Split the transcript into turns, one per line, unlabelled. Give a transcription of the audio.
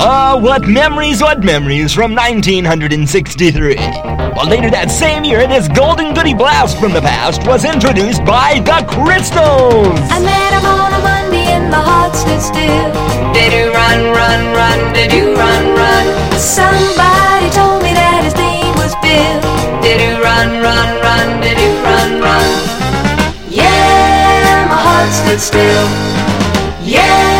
Oh, what memories from 1963. Well, later that same year, this golden goody blast from the past was introduced by the Crystals.
I met him on a Monday and my heart stood still. Did-do run, run, run, did-do run, run. Somebody told me that his name was Bill. Did-do run, run, run, did-do run, run. Yeah, my heart stood still. Yeah.